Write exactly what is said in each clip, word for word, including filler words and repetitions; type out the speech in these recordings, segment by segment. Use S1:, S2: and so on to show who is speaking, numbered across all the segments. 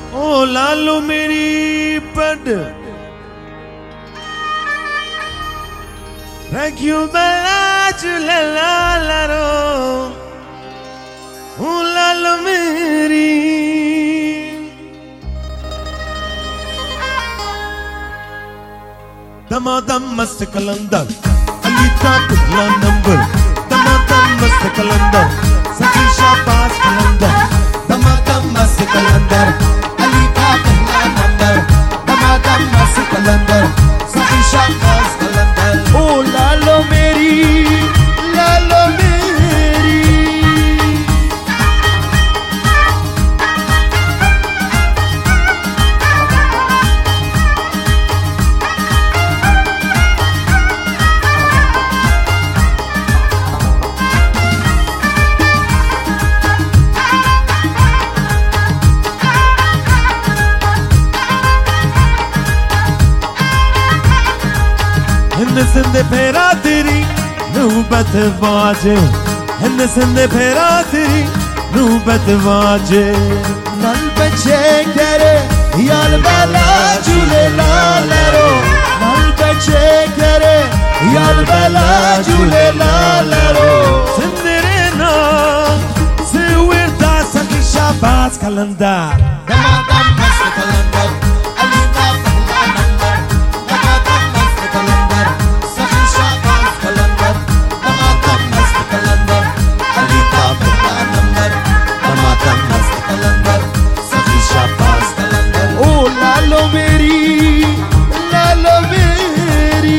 S1: ओ लालो मेरी पड रखियो बला चुले लालो ओ लालो मेरी दमादम मस्त कलंदर अली का पहला नंबर दमादम मस्त कलंदर सखी शाबाश कलंदर
S2: दमादम मस्त कलंदर अली का पहला नंबर दमादम मस्त कलंदर सखी शाबाश कलंदर
S1: ओ लालो मेरी लालो मेरी हिंद सिंध फेरा तेरी नूबत वाजे हिंद सिंध फेरा तेरी नूबत वाजे
S2: नल बचे करे याल बेला झूले लालो नल बचे करे याल बेला झूले लालो
S1: सिंदरे ना सिविरता सखी शाबाश कलंदर
S2: दमादम मस्त कलंदर अली का पहला नंबर दमादम मस्त कलंदर सखी शाबाश कलंदर दमादम मस्त कलंदर अली का पहला नंबर दमादम मस्त कलंदर सखी शाबाश कलंदर
S1: ओ लालो मेरी लालो मेरी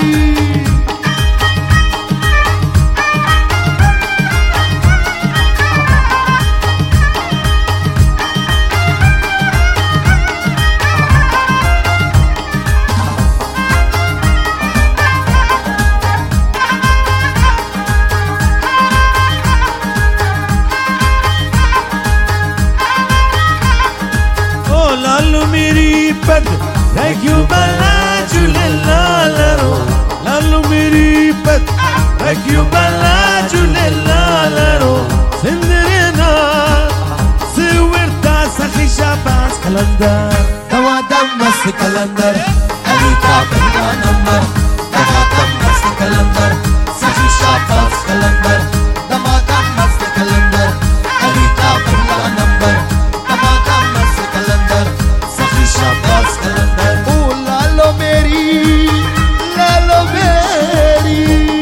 S1: लालो मेरी पद रखियो बला चुले लालो लालो मेरी पद रखियो बला चुले लालो सिंदरे ना सिविरता सखी शाबाश कलंदर
S2: दमादम मस्त कलंदर अली का पहला नंबर दमादम मस्त कलंदर सखी शाबाश कलंदर दमादम मस्त कलंदर अली का पहला नंबर दमादम मस्त कलंदर सखी शाबाश कलंदर
S1: ओ लालो मेरी लालो मेरी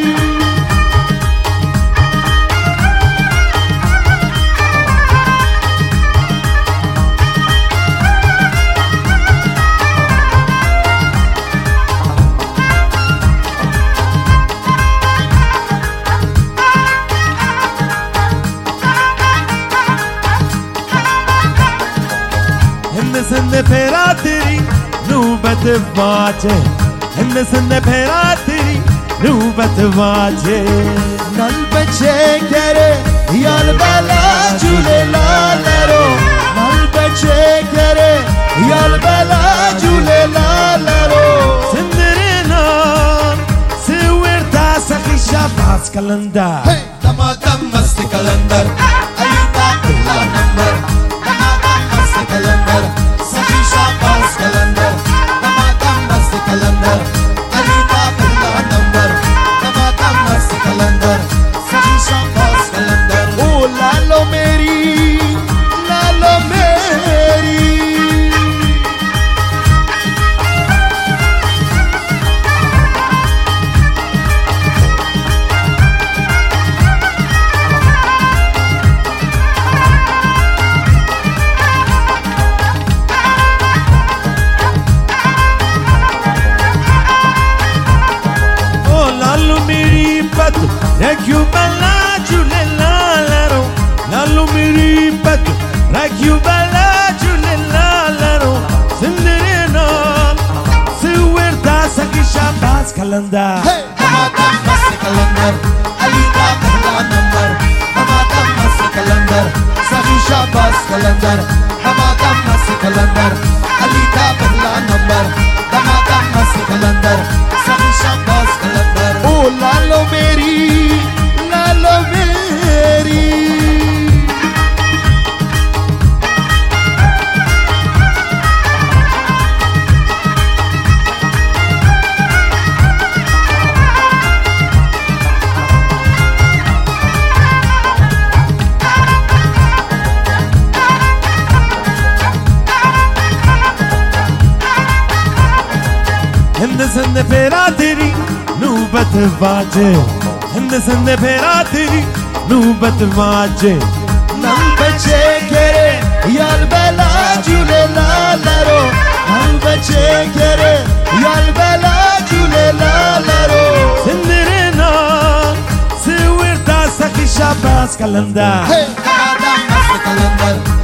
S1: हिंद सिंध फेरा तेरी नूबत वाजे हिंद सिंध फेरा तेरी नूबत वाजे
S2: नल बचे करे याल बेला झूले लालो नल बचे करे याल बेला झूले लालो
S1: सिंदरे ना सिविरता सखी शाबाश कलंदर
S2: दमादम मस्त कलंदर अली का पहला नंबर दमादम मस्त कलंदर सखी शाबाश कलंदर दमादम मस्त कलंदर अली का पहला नंबर दमादम मस्त कलंदर सखी शाबाश कलंदर
S1: ओ लालो मेरी लालो मेरी रखियो बला चुले लालो लालो मेरी पद रखियो बला चुले लालो सिंदरे ना सिविरता सखी शाबाश कलंदर
S2: दमादम मस्त कलंदर अली का पहला नंबर दमादम मस्त कलंदर सखी शाबाश कलंदर दमादम मस्त कलंदर अली का पहला नंबर दमादम मस्त कलंदर सखी शाबाश कलंदर
S1: ओ लालो मेरी लालो मेरी संदे फेरा तेरी नूबत बाजे हिंद संदे फेरा तेरी नूबत बाजे
S2: नम बचे केरे याल बेला जुले लालरो नम बचे केरे याल बेला जुले लालरो
S1: सिंदरे ना सिवरदा सखी शाबाश कलंदर
S2: hey damatam mast kalandar